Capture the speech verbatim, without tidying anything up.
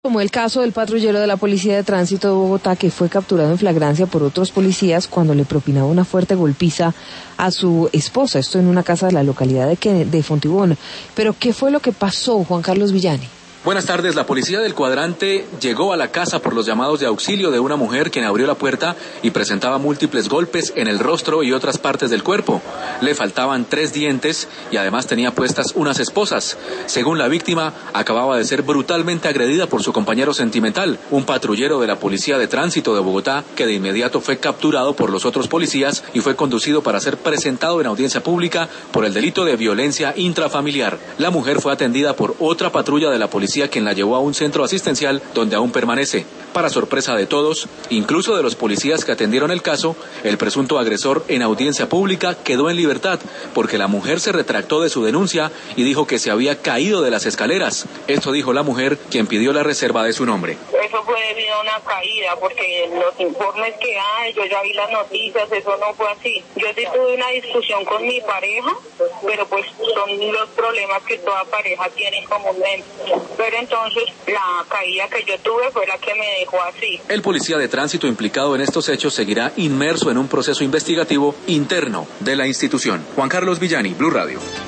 Como el caso del patrullero de la Policía de Tránsito de Bogotá, que fue capturado en flagrancia por otros policías cuando le propinaba una fuerte golpiza a su esposa, esto en una casa de la localidad de, que, de Fontibón. Pero, ¿qué fue lo que pasó, Juan Carlos Villani? Buenas tardes. La policía del cuadrante llegó a la casa por los llamados de auxilio de una mujer quien abrió la puerta y presentaba múltiples golpes en el rostro y otras partes del cuerpo. Le faltaban tres dientes y además tenía puestas unas esposas. Según la víctima, acababa de ser brutalmente agredida por su compañero sentimental, un patrullero de la Policía de Tránsito de Bogotá, que de inmediato fue capturado por los otros policías y fue conducido para ser presentado en audiencia pública por el delito de violencia intrafamiliar. La mujer fue atendida por otra patrulla de la policía, quien la llevó a un centro asistencial donde aún permanece. Para sorpresa de todos, incluso de los policías que atendieron el caso, el presunto agresor en audiencia pública quedó en libertad porque la mujer se retractó de su denuncia y dijo que se había caído de las escaleras. Esto dijo la mujer, quien pidió la reserva de su nombre. Eso fue debido a una caída, porque los informes que hay, yo ya vi las noticias, eso no fue así. Yo sí tuve una discusión con mi pareja, pero pues son los problemas que toda pareja tiene comúnmente. Pero entonces la caída que yo tuve fue la que me dejó así. El policía de tránsito implicado en estos hechos seguirá inmerso en un proceso investigativo interno de la institución. Juan Carlos Villani, Blue Radio.